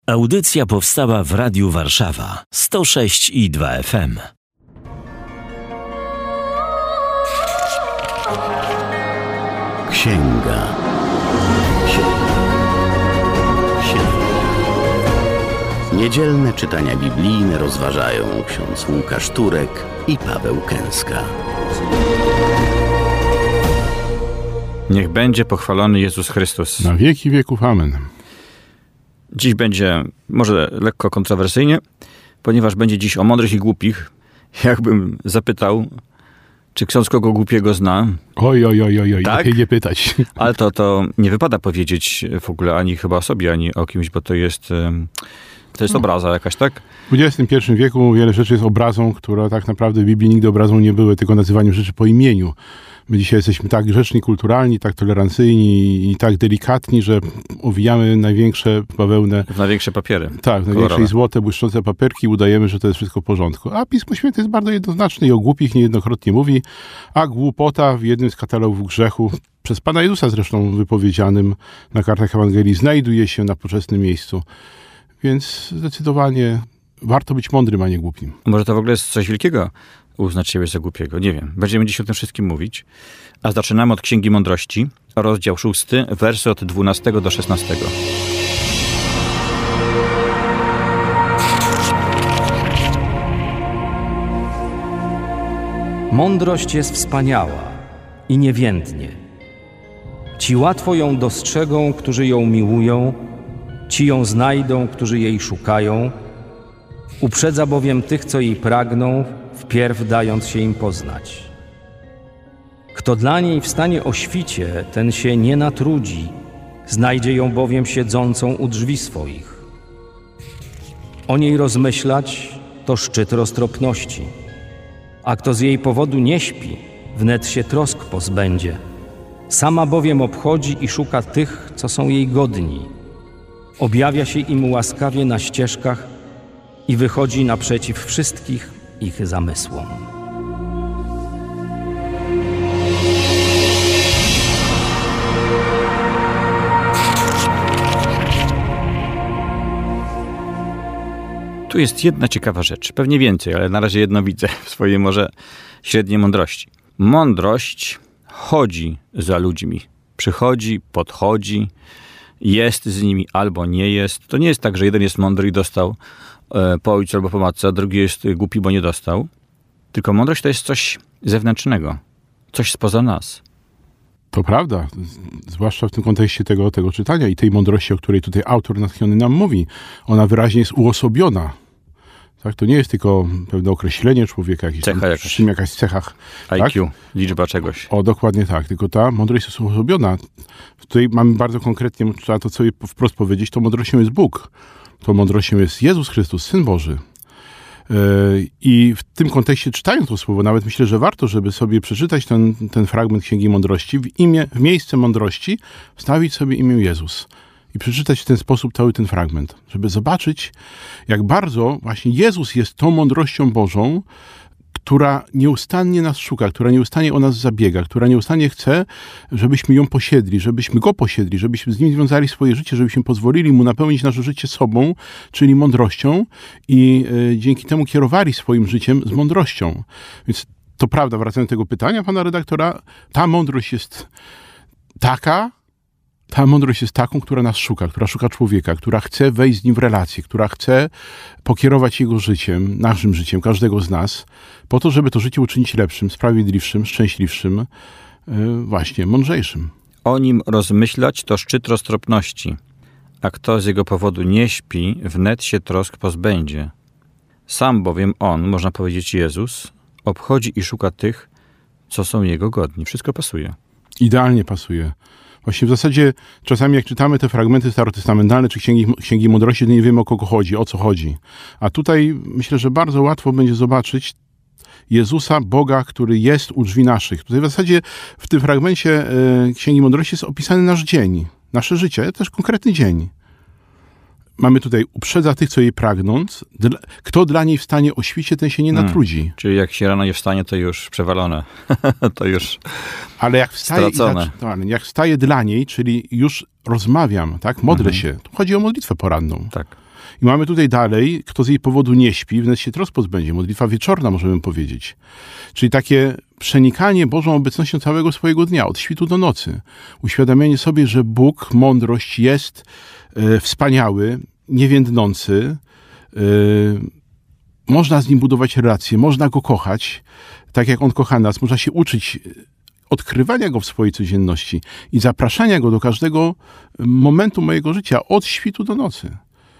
Audycja powstała w Radiu Warszawa 106,2 FM. Księga. Niedzielne czytania biblijne rozważają ksiądz Łukasz Turek i Paweł Kęska. Niech będzie pochwalony Jezus Chrystus. Na wieki wieków. Amen. Dziś będzie może lekko kontrowersyjnie, ponieważ będzie dziś o mądrych i głupich. Jakbym zapytał, czy ksiądz kogo głupiego zna? Oj, tak? lepiej nie pytać. Ale to nie wypada powiedzieć w ogóle ani chyba o sobie, ani o kimś, bo to jest obraza jakaś, tak? W XXI wieku wiele rzeczy jest obrazą, która tak naprawdę w Biblii nigdy obrazą nie były, tylko nazywaniem rzeczy po imieniu. My dzisiaj jesteśmy tak grzeczni, kulturalni, tak tolerancyjni i tak delikatni, że owijamy największe bawełnę. W największe papiery. Tak, największe i złote, błyszczące papierki, udajemy, że to jest wszystko w porządku. A Pismo Święte jest bardzo jednoznaczne i o głupich niejednokrotnie mówi, a głupota w jednym z katalogów grzechu, przez Pana Jezusa zresztą wypowiedzianym na kartach Ewangelii, znajduje się na poczesnym miejscu. Więc zdecydowanie warto być mądrym, a nie głupim. Może to w ogóle jest coś wielkiego, uznać siebie za głupiego. Nie wiem. Będziemy dziś o tym wszystkim mówić. A zaczynamy od Księgi Mądrości, rozdział 6, wersy od 12 do 16. Mądrość jest wspaniała i niewiędnie. Ci łatwo ją dostrzegą, którzy ją miłują, ci ją znajdą, którzy jej szukają. Uprzedza bowiem tych, co jej pragną, wpierw dając się im poznać. Kto dla niej wstanie o świcie, ten się nie natrudzi, znajdzie ją bowiem siedzącą u drzwi swoich. O niej rozmyślać to szczyt roztropności, a kto z jej powodu nie śpi, wnet się trosk pozbędzie. Sama bowiem obchodzi i szuka tych, co są jej godni. Objawia się im łaskawie na ścieżkach i wychodzi naprzeciw wszystkich ich zamysłom. Tu jest jedna ciekawa rzecz. Pewnie więcej, ale na razie jedno widzę w swojej może średniej mądrości. Mądrość chodzi za ludźmi. Przychodzi, podchodzi, jest z nimi albo nie jest. To nie jest tak, że jeden jest mądry i dostał po ojcu albo po matce, a drugi jest głupi, bo nie dostał. Tylko mądrość to jest coś zewnętrznego. Coś spoza nas. To prawda, zwłaszcza w tym kontekście tego czytania i tej mądrości, o której tutaj autor natchniony nam mówi. Ona wyraźnie jest uosobiona. Tak? To nie jest tylko pewne określenie człowieka, jakaś cecha. IQ, tak? Liczba czegoś. O, dokładnie tak. Tylko ta mądrość jest uosobiona. Tutaj mamy bardzo konkretnie, trzeba to sobie wprost powiedzieć, to mądrością jest Bóg. To mądrością jest Jezus Chrystus, Syn Boży. I w tym kontekście, czytając to słowo, nawet myślę, że warto, żeby sobie przeczytać ten fragment Księgi Mądrości, w miejsce mądrości wstawić sobie imię Jezus i przeczytać w ten sposób cały ten fragment, żeby zobaczyć, jak bardzo właśnie Jezus jest tą mądrością Bożą, która nieustannie nas szuka, która nieustannie o nas zabiega, która nieustannie chce, żebyśmy ją posiedli, żebyśmy Go posiedli, żebyśmy z Nim związali swoje życie, żebyśmy pozwolili Mu napełnić nasze życie sobą, czyli mądrością i dzięki temu kierowali swoim życiem z mądrością. Więc to prawda, wracając do tego pytania pana redaktora, ta mądrość jest taką, która nas szuka, która szuka człowieka, która chce wejść z nim w relację, która chce pokierować jego życiem, naszym życiem, każdego z nas, po to, żeby to życie uczynić lepszym, sprawiedliwszym, szczęśliwszym, właśnie mądrzejszym. O nim rozmyślać to szczyt roztropności, a kto z jego powodu nie śpi, wnet się trosk pozbędzie. Sam bowiem on, można powiedzieć Jezus, obchodzi i szuka tych, co są jego godni. Wszystko pasuje. Idealnie pasuje. Właśnie w zasadzie czasami jak czytamy te fragmenty starotestamentalne czy księgi mądrości, to nie wiemy, o kogo chodzi, o co chodzi. A tutaj myślę, że bardzo łatwo będzie zobaczyć Jezusa, Boga, który jest u drzwi naszych. Tutaj w zasadzie w tym fragmencie Księgi Mądrości jest opisany nasz dzień, nasze życie, też konkretny dzień. Mamy tutaj uprzedza tych, co jej pragnąc. Kto dla niej wstanie o świcie, ten się nie natrudzi. Czyli jak się rano nie wstanie, to już przewalone. To już ale jak wstaje stracone. Jak wstaje dla niej, czyli już rozmawiam, tak? Modlę się. Tu chodzi o modlitwę poranną. Tak. I mamy tutaj dalej, kto z jej powodu nie śpi, wnet się trosk pozbędzie. Modlitwa wieczorna, możemy powiedzieć. Czyli takie przenikanie Bożą obecnością całego swojego dnia, od świtu do nocy. Uświadamianie sobie, że Bóg, mądrość jest wspaniały, niewiędnący. Można z Nim budować relacje, można Go kochać, tak jak On kocha nas. Można się uczyć odkrywania Go w swojej codzienności i zapraszania Go do każdego momentu mojego życia, od świtu do nocy.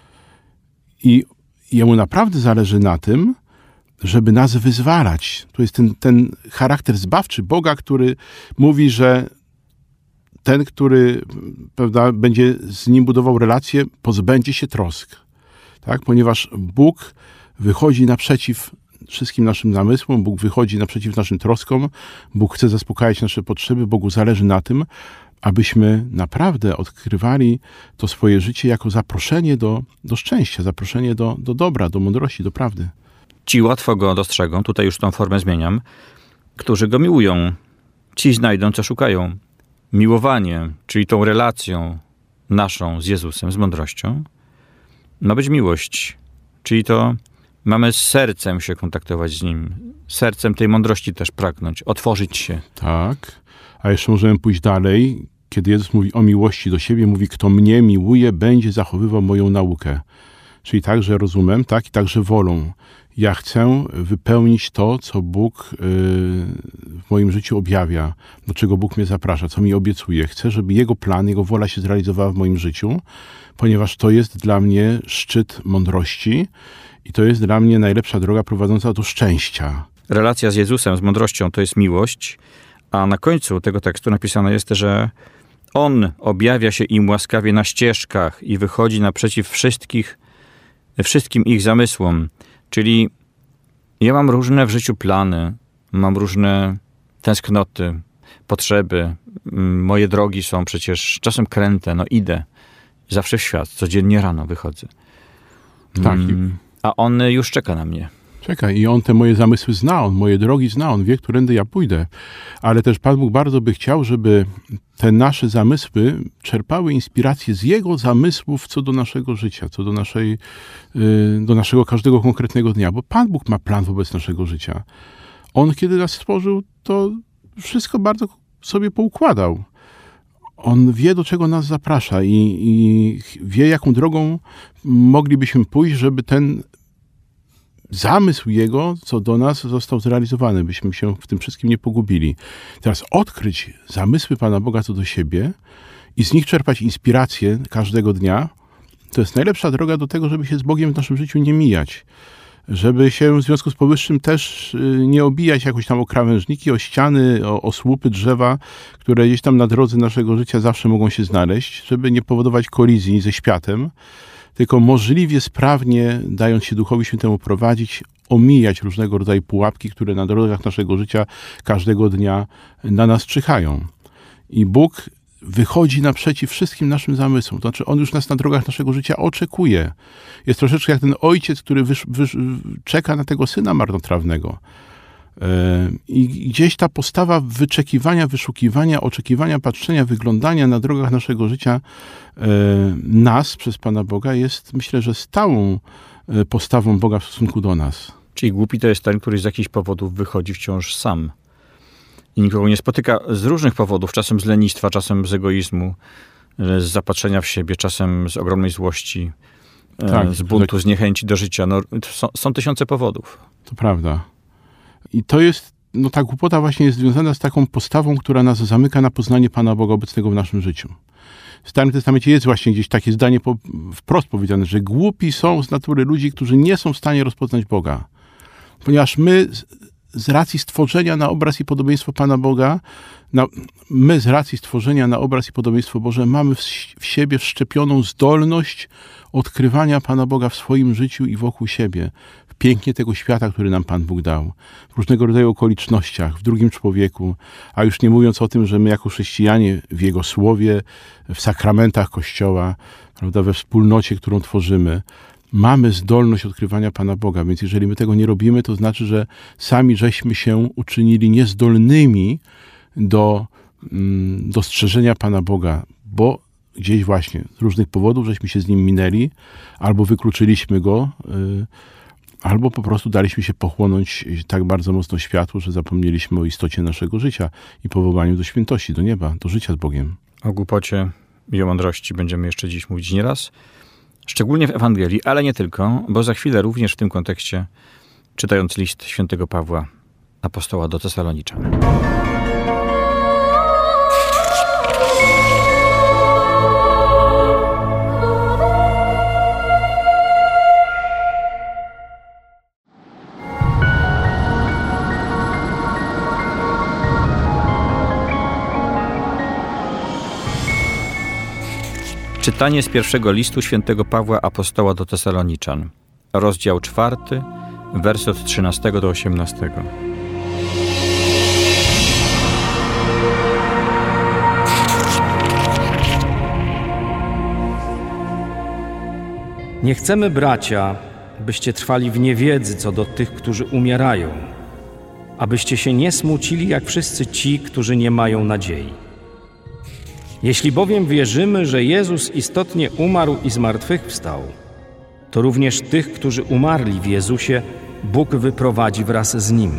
I Jemu naprawdę zależy na tym, żeby nas wyzwalać. To jest ten charakter zbawczy Boga, który mówi, że ten, który, prawda, będzie z Nim budował relacje, pozbędzie się trosk. Tak? Ponieważ Bóg wychodzi naprzeciw wszystkim naszym zamysłom, Bóg wychodzi naprzeciw naszym troskom, Bóg chce zaspokajać nasze potrzeby, Bogu zależy na tym, abyśmy naprawdę odkrywali to swoje życie jako zaproszenie do szczęścia, zaproszenie do dobra, do mądrości, do prawdy. Ci łatwo Go dostrzegą, tutaj już tą formę zmieniam, którzy Go miłują. Ci znajdą, co szukają. Miłowanie, czyli tą relacją naszą z Jezusem, z mądrością, ma być miłość. Czyli to mamy z sercem się kontaktować z Nim. Sercem tej mądrości też pragnąć, otworzyć się. Tak. A jeszcze możemy pójść dalej. Kiedy Jezus mówi o miłości do siebie, mówi, kto mnie miłuje, będzie zachowywał moją naukę. Czyli także rozumem, tak, i także wolą. Ja chcę wypełnić to, co Bóg w moim życiu objawia, do czego Bóg mnie zaprasza, co mi obiecuje. Chcę, żeby Jego plan, Jego wola się zrealizowała w moim życiu, ponieważ to jest dla mnie szczyt mądrości i to jest dla mnie najlepsza droga prowadząca do szczęścia. Relacja z Jezusem, z mądrością to jest miłość, a na końcu tego tekstu napisane jest, że On objawia się im łaskawie na ścieżkach i wychodzi naprzeciw wszystkim ich zamysłom. Czyli ja mam różne w życiu plany, mam różne tęsknoty, potrzeby. Moje drogi są przecież czasem kręte, idę zawsze w świat, codziennie rano wychodzę. Tak. A On już czeka na mnie. Czekaj, i On te moje zamysły zna, On moje drogi zna, On wie, którędy ja pójdę. Ale też Pan Bóg bardzo by chciał, żeby te nasze zamysły czerpały inspirację z Jego zamysłów co do naszego życia, co do naszego każdego konkretnego dnia. Bo Pan Bóg ma plan wobec naszego życia. On, kiedy nas stworzył, to wszystko bardzo sobie poukładał. On wie, do czego nas zaprasza i wie, jaką drogą moglibyśmy pójść, żeby ten zamysł Jego, co do nas, został zrealizowany, byśmy się w tym wszystkim nie pogubili. Teraz odkryć zamysły Pana Boga co do siebie i z nich czerpać inspirację każdego dnia, to jest najlepsza droga do tego, żeby się z Bogiem w naszym życiu nie mijać. Żeby się w związku z powyższym też nie obijać jakoś tam o krawężniki, o ściany, o słupy drzewa, które gdzieś tam na drodze naszego życia zawsze mogą się znaleźć, żeby nie powodować kolizji ze światem, tylko możliwie sprawnie, dając się Duchowi Świętemu prowadzić, omijać różnego rodzaju pułapki, które na drogach naszego życia każdego dnia na nas czyhają. I Bóg wychodzi naprzeciw wszystkim naszym zamysłom. To znaczy, On już nas na drogach naszego życia oczekuje. Jest troszeczkę jak ten ojciec, który czeka na tego syna marnotrawnego. I gdzieś ta postawa wyczekiwania, wyszukiwania, oczekiwania, patrzenia, wyglądania na drogach naszego życia nas przez Pana Boga jest, myślę, że stałą postawą Boga w stosunku do nas. Czyli głupi to jest ten, który z jakichś powodów wychodzi wciąż sam. I nikogo nie spotyka z różnych powodów, czasem z lenistwa, czasem z egoizmu, z zapatrzenia w siebie, czasem z ogromnej złości, z buntu, z niechęci do życia. Są tysiące powodów. To prawda. I to jest, ta głupota właśnie jest związana z taką postawą, która nas zamyka na poznanie Pana Boga obecnego w naszym życiu. W Starym Testamencie jest właśnie gdzieś takie zdanie wprost powiedziane, że głupi są z natury ludzi, którzy nie są w stanie rozpoznać Boga. Ponieważ my z racji stworzenia na obraz i podobieństwo Pana Boga, my z racji stworzenia na obraz i podobieństwo Boże mamy w siebie wszczepioną zdolność odkrywania Pana Boga w swoim życiu i wokół siebie. W pięknie tego świata, który nam Pan Bóg dał. W różnego rodzaju okolicznościach, w drugim człowieku. A już nie mówiąc o tym, że my jako chrześcijanie w Jego Słowie, w sakramentach Kościoła, prawda, we wspólnocie, którą tworzymy, mamy zdolność odkrywania Pana Boga, więc jeżeli my tego nie robimy, to znaczy, że sami żeśmy się uczynili niezdolnymi do dostrzeżenia Pana Boga, bo gdzieś właśnie z różnych powodów, żeśmy się z nim minęli, albo wykluczyliśmy go, albo po prostu daliśmy się pochłonąć tak bardzo mocno światłu, że zapomnieliśmy o istocie naszego życia i powołaniu do świętości, do nieba, do życia z Bogiem. O głupocie i o mądrości będziemy jeszcze dziś mówić nieraz, szczególnie w Ewangelii, ale nie tylko, bo za chwilę również w tym kontekście, czytając list świętego Pawła, apostoła do Tesaloniczan. Czytanie z pierwszego listu świętego Pawła apostoła do Tesaloniczan, rozdział 4, wers od 13 do 18. Nie chcemy, bracia, byście trwali w niewiedzy co do tych, którzy umierają, abyście się nie smucili jak wszyscy ci, którzy nie mają nadziei. Jeśli bowiem wierzymy, że Jezus istotnie umarł i zmartwychwstał, to również tych, którzy umarli w Jezusie, Bóg wyprowadzi wraz z Nim.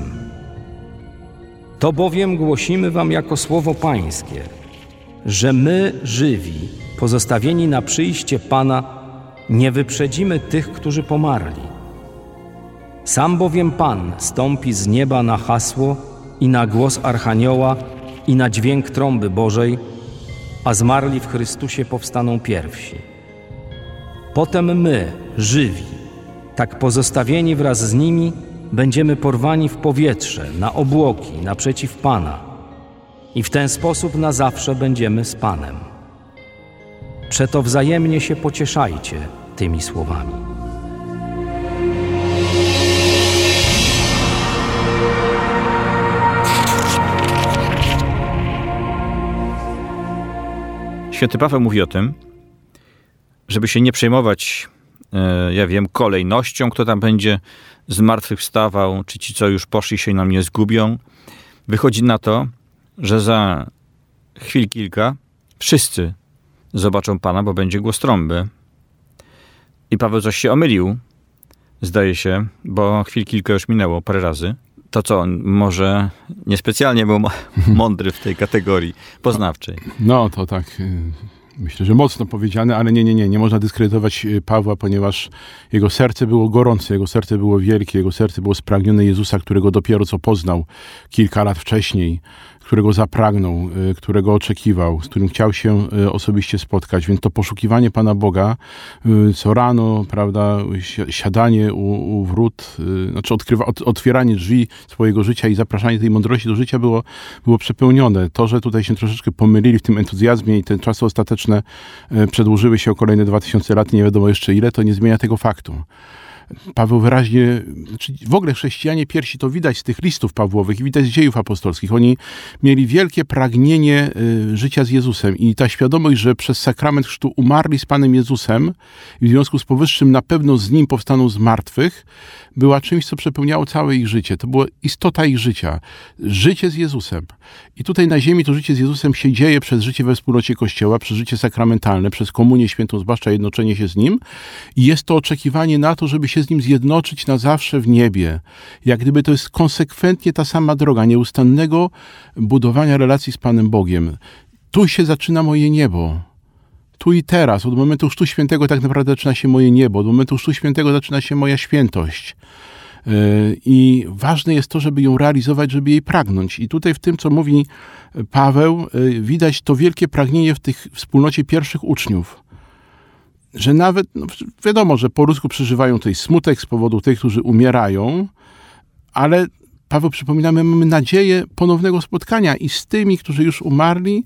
To bowiem głosimy wam jako słowo Pańskie, że my, żywi, pozostawieni na przyjście Pana, nie wyprzedzimy tych, którzy pomarli. Sam bowiem Pan stąpi z nieba na hasło i na głos Archanioła i na dźwięk trąby Bożej, a zmarli w Chrystusie powstaną pierwsi. Potem my, żywi, tak pozostawieni wraz z nimi, będziemy porwani w powietrze, na obłoki, naprzeciw Pana i w ten sposób na zawsze będziemy z Panem. Przeto wzajemnie się pocieszajcie tymi słowami. Święty Paweł mówi o tym, żeby się nie przejmować, kolejnością, kto tam będzie zmartwychwstawał, czy ci, co już poszli, się nam nie zgubią. Wychodzi na to, że za chwil kilka wszyscy zobaczą Pana, bo będzie głos trąby. I Paweł coś się omylił, zdaje się, bo chwil kilka już minęło parę razy. To co, może niespecjalnie był mądry w tej kategorii poznawczej. No to tak, myślę, że mocno powiedziane, ale nie można dyskredytować Pawła, ponieważ jego serce było gorące, jego serce było wielkie, jego serce było spragnione Jezusa, którego dopiero co poznał kilka lat wcześniej, którego zapragnął, którego oczekiwał, z którym chciał się osobiście spotkać. Więc to poszukiwanie Pana Boga co rano, prawda, siadanie u wrót, znaczy otwieranie drzwi swojego życia i zapraszanie tej mądrości do życia było przepełnione. To, że tutaj się troszeczkę pomylili w tym entuzjazmie i te czasy ostateczne przedłużyły się o kolejne 2000 lat, nie wiadomo jeszcze ile, to nie zmienia tego faktu. Paweł wyraźnie, w ogóle chrześcijanie pierwsi, to widać z tych listów Pawłowych i widać z dziejów apostolskich. Oni mieli wielkie pragnienie życia z Jezusem i ta świadomość, że przez sakrament chrztu umarli z Panem Jezusem i w związku z powyższym na pewno z Nim powstaną z martwych, była czymś, co przepełniało całe ich życie. To była istota ich życia. Życie z Jezusem. I tutaj na ziemi to życie z Jezusem się dzieje przez życie we wspólnocie Kościoła, przez życie sakramentalne, przez komunię świętą, zwłaszcza jednoczenie się z Nim. I jest to oczekiwanie na to, żeby się z Nim zjednoczyć na zawsze w niebie. Jak gdyby to jest konsekwentnie ta sama droga nieustannego budowania relacji z Panem Bogiem. Tu się zaczyna moje niebo. Tu i teraz. Od momentu Chrztu Świętego tak naprawdę zaczyna się moje niebo. Od momentu Chrztu Świętego zaczyna się moja świętość. I ważne jest to, żeby ją realizować, żeby jej pragnąć. I tutaj w tym, co mówi Paweł, widać to wielkie pragnienie w tych wspólnocie pierwszych uczniów. Że nawet, wiadomo, że po ludzku przeżywają tutaj smutek z powodu tych, którzy umierają, ale Paweł przypomina, my mamy nadzieję ponownego spotkania i z tymi, którzy już umarli,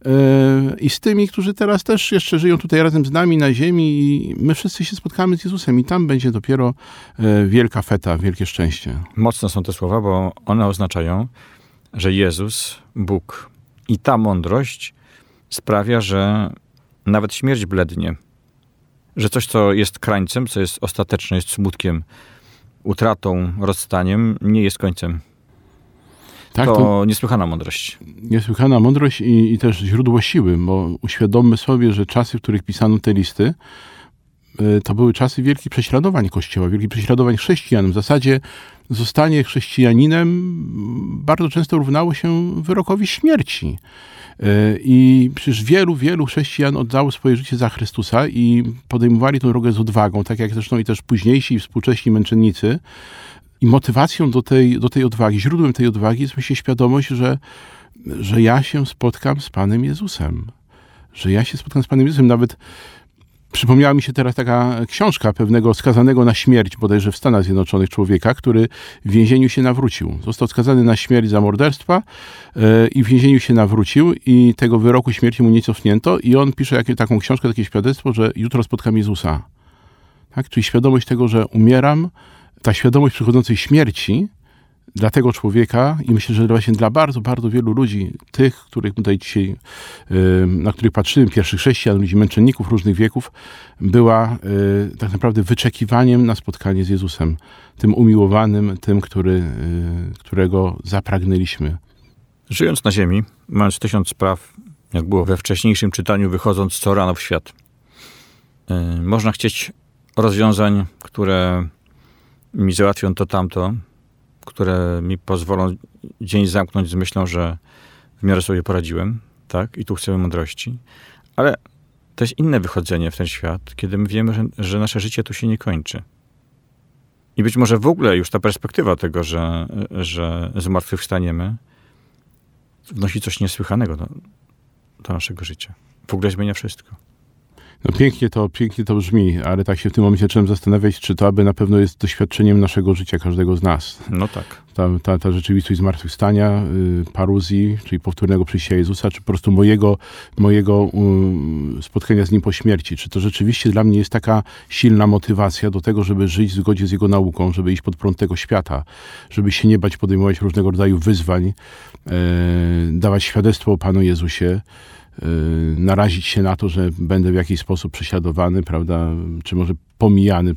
i z tymi, którzy teraz też jeszcze żyją tutaj razem z nami na ziemi i my wszyscy się spotkamy z Jezusem i tam będzie dopiero wielka feta, wielkie szczęście. Mocne są te słowa, bo one oznaczają, że Jezus, Bóg i ta mądrość sprawia, że nawet śmierć blednie, że coś, co jest krańcem, co jest ostateczne, jest smutkiem, utratą, rozstaniem, nie jest końcem. Tak, to niesłychana mądrość. Niesłychana mądrość i też źródło siły, bo uświadommy sobie, że czasy, w których pisano te listy, to były czasy wielkich prześladowań Kościoła, wielkich prześladowań chrześcijan. W zasadzie zostanie chrześcijaninem bardzo często równało się wyrokowi śmierci. I przecież wielu chrześcijan oddało swoje życie za Chrystusa i podejmowali tę drogę z odwagą, tak jak zresztą i też późniejsi i współcześni męczennicy. I motywacją do tej odwagi, źródłem tej odwagi jest myślę świadomość, że ja się spotkam z Panem Jezusem. Że ja się spotkam z Panem Jezusem. Nawet przypomniała mi się teraz taka książka pewnego skazanego na śmierć, bodajże w Stanach Zjednoczonych człowieka, który w więzieniu się nawrócił. Został skazany na śmierć za morderstwa i w więzieniu się nawrócił i tego wyroku śmierci mu nie cofnięto i on pisze taką książkę, takie świadectwo, że jutro spotkam Jezusa. Tak? Czyli świadomość tego, że umieram, ta świadomość przychodzącej śmierci dla tego człowieka i myślę, że właśnie dla bardzo, bardzo wielu ludzi, tych, których tutaj dzisiaj, na których patrzymy, pierwszych chrześcijan, ludzi męczenników różnych wieków, była tak naprawdę wyczekiwaniem na spotkanie z Jezusem. Tym umiłowanym, tym, którego zapragnęliśmy. Żyjąc na ziemi, mając 1000 spraw, jak było we wcześniejszym czytaniu, wychodząc co rano w świat, można chcieć rozwiązań, które mi załatwią to tamto, które mi pozwolą dzień zamknąć z myślą, że w miarę sobie poradziłem, tak? I tu chcemy mądrości. Ale to jest inne wychodzenie w ten świat, kiedy my wiemy, że nasze życie tu się nie kończy. I być może w ogóle już ta perspektywa tego, że zmartwychwstaniemy, wnosi coś niesłychanego do naszego życia. W ogóle zmienia wszystko. No pięknie to brzmi, ale tak się w tym momencie zacząłem zastanawiać, czy to aby na pewno jest doświadczeniem naszego życia każdego z nas. No tak. Ta rzeczywistość zmartwychwstania, paruzji, czyli powtórnego przyjścia Jezusa, czy po prostu mojego spotkania z Nim po śmierci. Czy to rzeczywiście dla mnie jest taka silna motywacja do tego, żeby żyć w zgodzie z Jego nauką, żeby iść pod prąd tego świata, żeby się nie bać podejmować różnego rodzaju wyzwań, dawać świadectwo o Panu Jezusie, narazić się na to, że będę w jakiś sposób prześladowany, prawda, czy może pomijany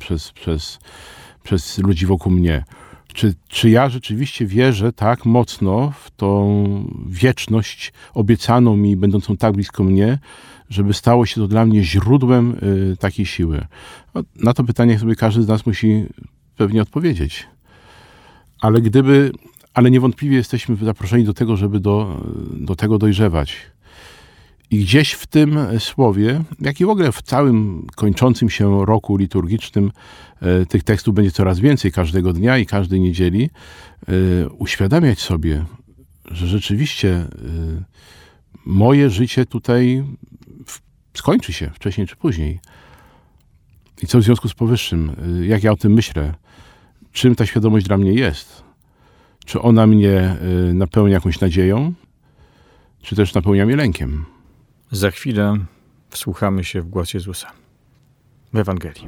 przez ludzi wokół mnie. Czy ja rzeczywiście wierzę tak mocno w tą wieczność obiecaną mi, będącą tak blisko mnie, żeby stało się to dla mnie źródłem takiej siły? Na to pytanie sobie każdy z nas musi pewnie odpowiedzieć. Ale niewątpliwie jesteśmy zaproszeni do tego, żeby do tego dojrzewać. I gdzieś w tym słowie, jak i w ogóle w całym kończącym się roku liturgicznym, tych tekstów będzie coraz więcej każdego dnia i każdej niedzieli, uświadamiać sobie, że rzeczywiście moje życie tutaj skończy się wcześniej czy później. I co w związku z powyższym? Jak ja o tym myślę? Czym ta świadomość dla mnie jest? Czy ona mnie napełnia jakąś nadzieją? Czy też napełnia mnie lękiem? Za chwilę wsłuchamy się w głos Jezusa w Ewangelii.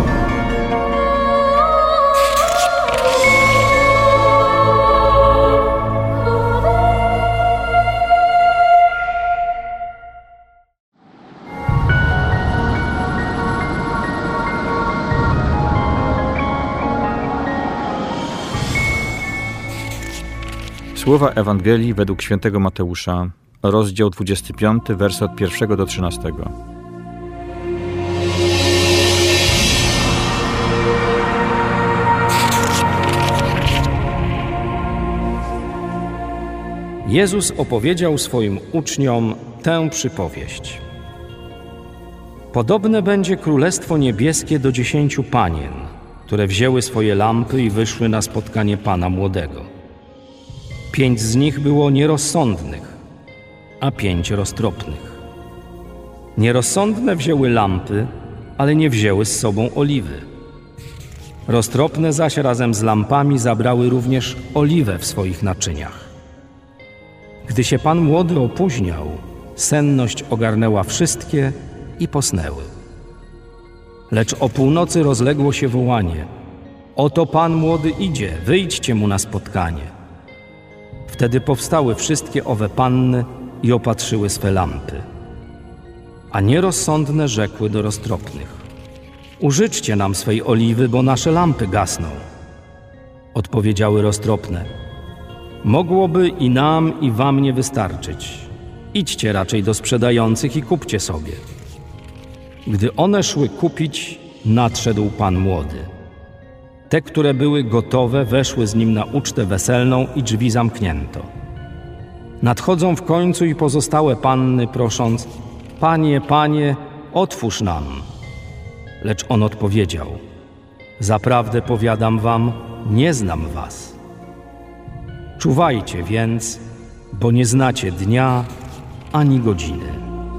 Słowa Ewangelii według świętego Mateusza, rozdział 25, wersy od 1 do 13. Jezus opowiedział swoim uczniom tę przypowieść. Podobne będzie Królestwo Niebieskie do 10 panien, które wzięły swoje lampy i wyszły na spotkanie Pana Młodego. 5 z nich było nierozsądnych, a 5 roztropnych. Nierozsądne wzięły lampy, ale nie wzięły z sobą oliwy. Roztropne zaś razem z lampami zabrały również oliwę w swoich naczyniach. Gdy się Pan Młody opóźniał, senność ogarnęła wszystkie i posnęły. Lecz o północy rozległo się wołanie: oto Pan Młody idzie, wyjdźcie mu na spotkanie. Wtedy powstały wszystkie owe panny i opatrzyły swe lampy. A nierozsądne rzekły do roztropnych: użyczcie nam swej oliwy, bo nasze lampy gasną. Odpowiedziały roztropne: Mogłoby i nam, i wam nie wystarczyć. Idźcie raczej do sprzedających i kupcie sobie. Gdy one szły kupić, nadszedł pan młody. Te, które były gotowe, weszły z nim na ucztę weselną i drzwi zamknięto. Nadchodzą w końcu i pozostałe panny, prosząc: Panie, Panie, otwórz nam. Lecz on odpowiedział: Zaprawdę powiadam wam, nie znam was. Czuwajcie więc, bo nie znacie dnia ani godziny.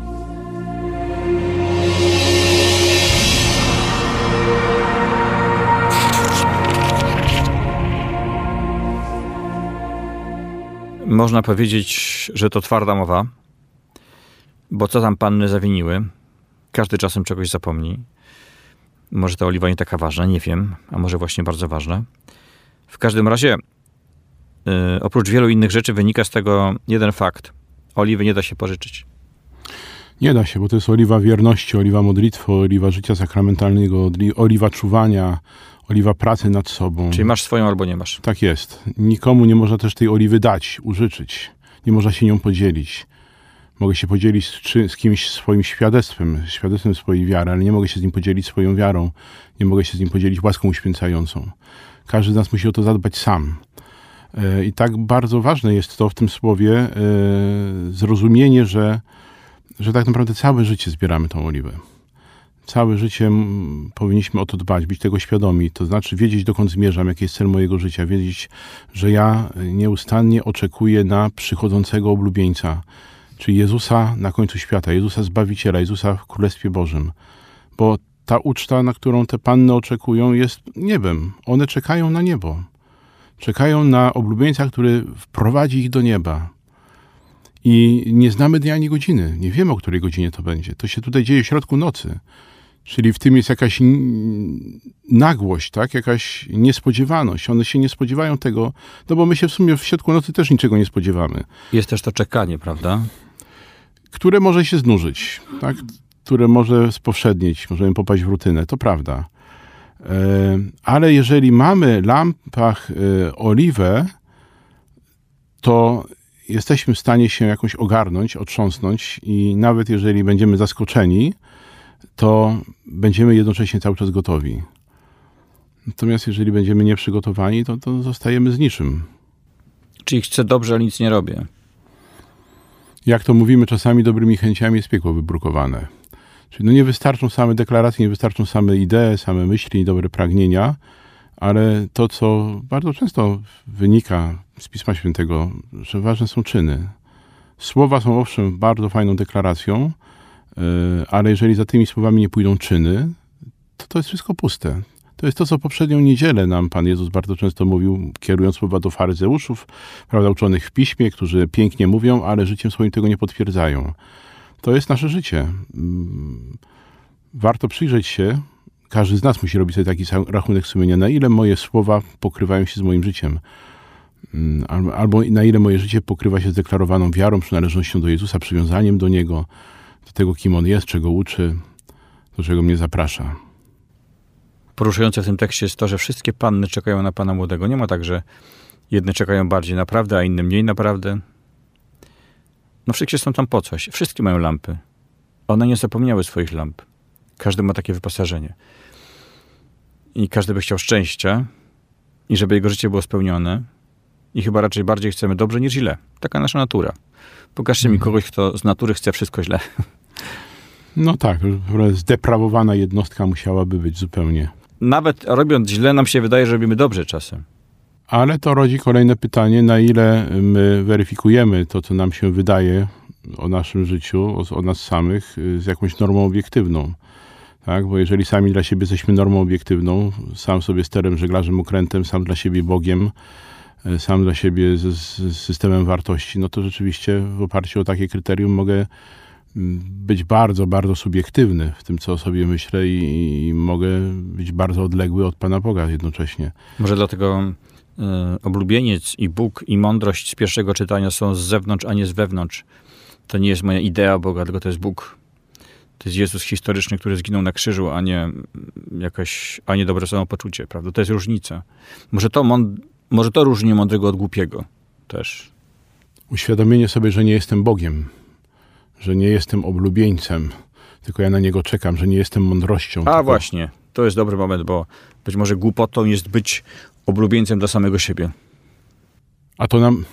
Można powiedzieć, że to twarda mowa, bo co tam panny zawiniły? Każdy czasem czegoś zapomni. Może ta oliwa nie taka ważna, nie wiem, a może właśnie bardzo ważna. W każdym razie, oprócz wielu innych rzeczy wynika z tego jeden fakt. Oliwy nie da się pożyczyć. Nie da się, bo to jest oliwa wierności, oliwa modlitwy, oliwa życia sakramentalnego, oliwa czuwania, oliwa pracy nad sobą. Czyli masz swoją albo nie masz. Tak jest. Nikomu nie można też tej oliwy dać, użyczyć. Nie można się nią podzielić. Mogę się podzielić z kimś swoim świadectwem swojej wiary, ale nie mogę się z nim podzielić swoją wiarą. Nie mogę się z nim podzielić łaską uświęcającą. Każdy z nas musi o to zadbać sam. I tak bardzo ważne jest to w tym słowie zrozumienie, że tak naprawdę całe życie zbieramy tą oliwę. Całe życie powinniśmy o to dbać, być tego świadomi, to znaczy wiedzieć, dokąd zmierzam, jaki jest cel mojego życia, wiedzieć, że ja nieustannie oczekuję na przychodzącego oblubieńca, czyli Jezusa na końcu świata, Jezusa Zbawiciela, Jezusa w Królestwie Bożym. Bo ta uczta, na którą te panny oczekują, jest niebem. One czekają na niebo. Czekają na oblubieńca, który wprowadzi ich do nieba. I nie znamy dnia ani godziny. Nie wiemy, o której godzinie to będzie. To się tutaj dzieje w środku nocy. Czyli w tym jest jakaś nagłość, tak? Jakaś niespodziewaność. One się nie spodziewają tego, no bo my się w sumie w środku nocy też niczego nie spodziewamy. Jest też to czekanie, prawda? Które może się znużyć, tak? Które może spowszednieć, możemy popaść w rutynę, to prawda. Ale jeżeli mamy w lampach oliwę, to jesteśmy w stanie się jakoś ogarnąć, otrząsnąć i nawet jeżeli będziemy zaskoczeni, to będziemy jednocześnie cały czas gotowi. Natomiast jeżeli będziemy nieprzygotowani, to zostajemy z niczym. Czyli chcę dobrze, ale nic nie robię. Jak to mówimy, czasami dobrymi chęciami jest piekło wybrukowane. Czyli nie wystarczą same deklaracje, nie wystarczą same idee, same myśli i dobre pragnienia, ale to, co bardzo często wynika z Pisma Świętego, że ważne są czyny. Słowa są owszem bardzo fajną deklaracją, ale jeżeli za tymi słowami nie pójdą czyny, to jest wszystko puste. To jest to, co poprzednią niedzielę nam Pan Jezus bardzo często mówił, kierując słowa do faryzeuszów, prawda, uczonych w Piśmie, którzy pięknie mówią, ale życiem swoim tego nie potwierdzają. To jest nasze życie. Warto przyjrzeć się, każdy z nas musi robić sobie taki rachunek sumienia, na ile moje słowa pokrywają się z moim życiem. Albo na ile moje życie pokrywa się z deklarowaną wiarą, przynależnością do Jezusa, przywiązaniem do Niego, do tego, kim On jest, czego uczy, do czego mnie zaprasza. Poruszające w tym tekście jest to, że wszystkie panny czekają na Pana Młodego. Nie ma tak, że jedne czekają bardziej naprawdę, a inne mniej naprawdę. No wszystkie są tam po coś. Wszystkie mają lampy. One nie zapomniały swoich lamp. Każdy ma takie wyposażenie. I każdy by chciał szczęścia i żeby jego życie było spełnione. I chyba raczej bardziej chcemy dobrze niż źle. Taka nasza natura. Pokażcie mi kogoś, kto z natury chce wszystko źle. No tak, zdeprawowana jednostka musiałaby być zupełnie. Nawet robiąc źle, nam się wydaje, że robimy dobrze czasem. Ale to rodzi kolejne pytanie, na ile my weryfikujemy to, co nam się wydaje o naszym życiu, o nas samych, z jakąś normą obiektywną. Tak? Bo jeżeli sami dla siebie jesteśmy normą obiektywną, sam sobie sterem, żeglarzem, okrętem, sam dla siebie Bogiem, sam dla siebie z systemem wartości, no to rzeczywiście w oparciu o takie kryterium mogę być bardzo, bardzo subiektywny w tym, co o sobie myślę i mogę być bardzo odległy od Pana Boga jednocześnie. Może dlatego oblubieniec i Bóg i mądrość z pierwszego czytania są z zewnątrz, a nie z wewnątrz. To nie jest moja idea Boga, tylko to jest Bóg. To jest Jezus historyczny, który zginął na krzyżu, a nie dobre samopoczucie, prawda? To jest różnica. Może to różni mądrego od głupiego. też. Uświadomienie sobie, że nie jestem Bogiem, że nie jestem oblubieńcem, tylko ja na Niego czekam, że nie jestem mądrością. A właśnie, to jest dobry moment, bo być może głupotą jest być oblubieńcem dla samego siebie. A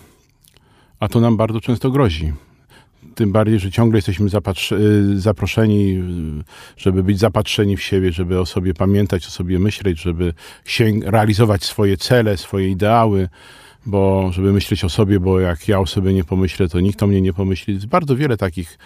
to nam bardzo często grozi. Tym bardziej, że ciągle jesteśmy zaproszeni, żeby być zapatrzeni w siebie, żeby o sobie pamiętać, o sobie myśleć, żeby realizować swoje cele, swoje ideały, bo żeby myśleć o sobie, bo jak ja o sobie nie pomyślę, to nikt o mnie nie pomyśli. Jest bardzo wiele takich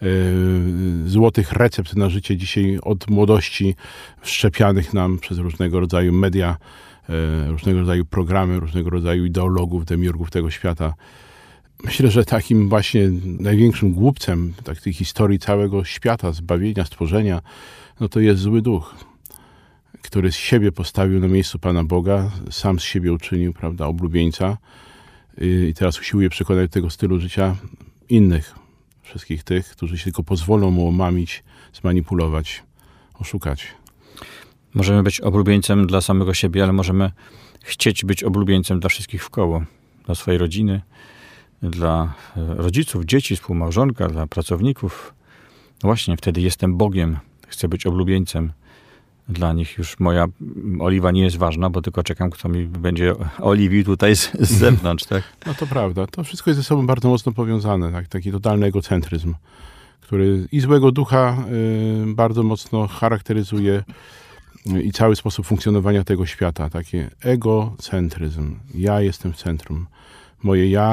złotych recept na życie dzisiaj od młodości wszczepianych nam przez różnego rodzaju media, różnego rodzaju programy, różnego rodzaju ideologów, demiurgów tego świata. Myślę, że takim właśnie największym głupcem tej historii całego świata, zbawienia, stworzenia, no to jest zły duch, który z siebie postawił na miejscu Pana Boga, sam z siebie uczynił, prawda, oblubieńca i teraz usiłuje przekonać do tego stylu życia innych, wszystkich tych, którzy się tylko pozwolą mu omamić, zmanipulować, oszukać. Możemy być oblubieńcem dla samego siebie, ale możemy chcieć być oblubieńcem dla wszystkich wkoło, dla swojej rodziny, dla rodziców, dzieci, współmałżonka, dla pracowników. Właśnie, wtedy jestem Bogiem, chcę być oblubieńcem. Dla nich już moja oliwa nie jest ważna, bo tylko czekam, kto mi będzie oliwił tutaj z zewnątrz. Tak? No to prawda. To wszystko jest ze sobą bardzo mocno powiązane. Tak? Taki totalny egocentryzm, który i złego ducha bardzo mocno charakteryzuje i cały sposób funkcjonowania tego świata. Taki egocentryzm. Ja jestem w centrum. Moje ja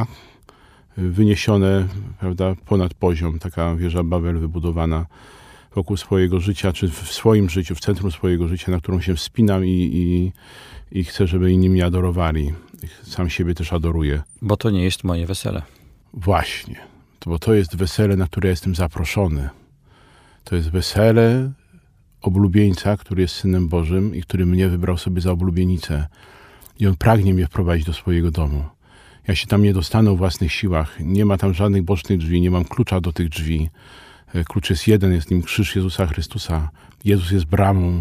wyniesione, prawda, ponad poziom. Taka wieża Babel wybudowana wokół swojego życia, czy w swoim życiu, w centrum swojego życia, na którą się wspinam i chcę, żeby inni mnie adorowali. Sam siebie też adoruję. Bo to nie jest moje wesele. Właśnie. Bo to jest wesele, na które jestem zaproszony. To jest wesele oblubieńca, który jest Synem Bożym i który mnie wybrał sobie za oblubienicę. I on pragnie mnie wprowadzić do swojego domu. Ja się tam nie dostanę o własnych siłach. Nie ma tam żadnych bocznych drzwi, nie mam klucza do tych drzwi. Klucz jest jeden, jest nim krzyż Jezusa Chrystusa. Jezus jest bramą,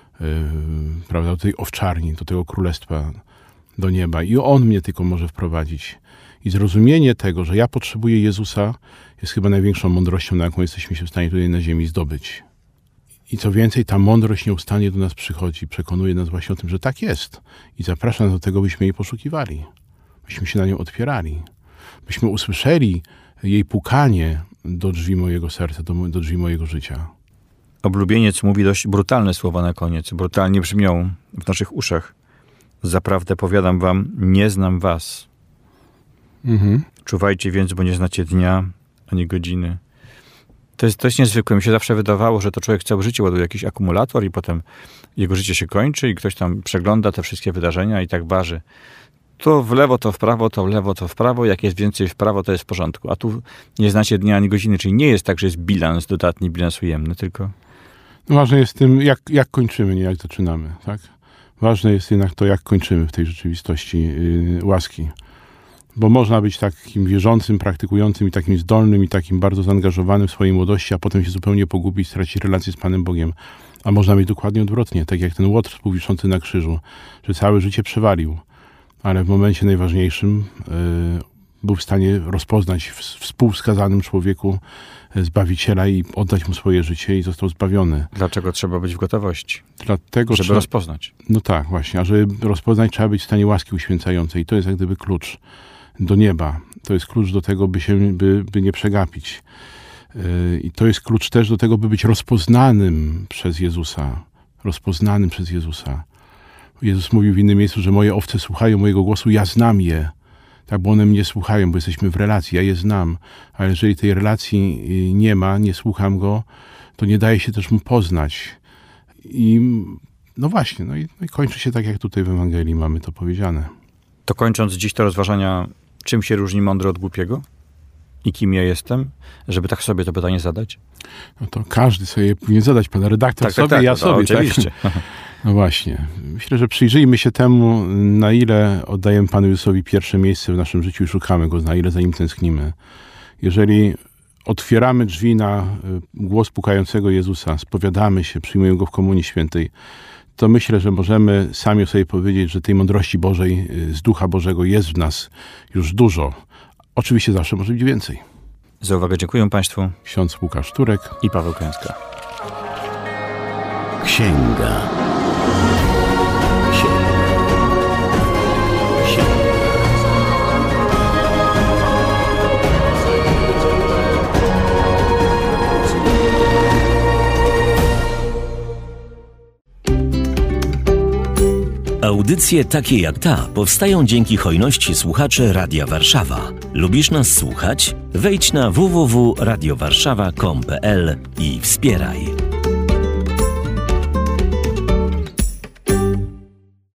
prawda, do tej owczarni, do tego królestwa, do nieba. I On mnie tylko może wprowadzić. I zrozumienie tego, że ja potrzebuję Jezusa, jest chyba największą mądrością, na jaką jesteśmy się w stanie tutaj na ziemi zdobyć. I co więcej, ta mądrość nieustannie do nas przychodzi, przekonuje nas właśnie o tym, że tak jest. I zaprasza nas do tego, byśmy jej poszukiwali. Byśmy się na nią otwierali. Byśmy usłyszeli jej pukanie do drzwi mojego serca, do drzwi mojego życia. Oblubieniec mówi dość brutalne słowa na koniec. Brutalnie brzmią w naszych uszach. Zaprawdę powiadam wam, nie znam was. Czuwajcie więc, bo nie znacie dnia, ani godziny. To jest niezwykłe. Mi się zawsze wydawało, że to człowiek całe życie ładuje jakiś akumulator i potem jego życie się kończy i ktoś tam przegląda te wszystkie wydarzenia i tak waży. To w lewo, to w prawo, to w lewo, to w prawo. Jak jest więcej w prawo, to jest w porządku. A tu nie znacie dnia ani godziny, czyli nie jest tak, że jest bilans dodatni, bilans ujemny, tylko... No ważne jest tym, jak kończymy, nie jak zaczynamy, tak? Ważne jest jednak to, jak kończymy w tej rzeczywistości łaski. Bo można być takim wierzącym, praktykującym i takim zdolnym i takim bardzo zaangażowanym w swojej młodości, a potem się zupełnie pogubić, stracić relację z Panem Bogiem. A można mieć dokładnie odwrotnie, tak jak ten Łotr współwiszący na krzyżu, że całe życie przewalił. Ale w momencie najważniejszym był w stanie rozpoznać w współwskazanym człowieku Zbawiciela i oddać mu swoje życie i został zbawiony. Dlaczego trzeba być w gotowości? Dlatego żeby rozpoznać. No tak, właśnie. A żeby rozpoznać, trzeba być w stanie łaski uświęcającej. I to jest jak gdyby klucz do nieba. To jest klucz do tego, by nie przegapić. I to jest klucz też do tego, by być rozpoznanym przez Jezusa. Rozpoznanym przez Jezusa. Jezus mówił w innym miejscu, że moje owce słuchają mojego głosu, ja znam je. Tak, bo one mnie słuchają, bo jesteśmy w relacji, ja je znam. Ale jeżeli tej relacji nie ma, nie słucham go, to nie daje się też mu poznać. I no właśnie, no i kończy się tak, jak tutaj w Ewangelii mamy to powiedziane. To kończąc dziś te rozważania, czym się różni mądry od głupiego? I kim ja jestem? Żeby tak sobie to pytanie zadać? No to każdy sobie powinien zadać, pan redaktor sobie, tak, ja sobie. Oczywiście. Tak? No właśnie. Myślę, że przyjrzyjmy się temu, na ile oddajemy Panu Jezusowi pierwsze miejsce w naszym życiu i szukamy Go, na ile za Nim tęsknimy. Jeżeli otwieramy drzwi na głos pukającego Jezusa, spowiadamy się, przyjmujemy Go w Komunii Świętej, to myślę, że możemy sami sobie powiedzieć, że tej mądrości Bożej, z Ducha Bożego jest w nas już dużo. Oczywiście zawsze może być więcej. Za uwagę dziękuję Państwu. Ksiądz Łukasz Turek i Paweł Kęska. Księga. Audycje takie jak ta powstają dzięki hojności słuchaczy Radia Warszawa. Lubisz nas słuchać? Wejdź na www.radiowarszawa.com.pl i wspieraj.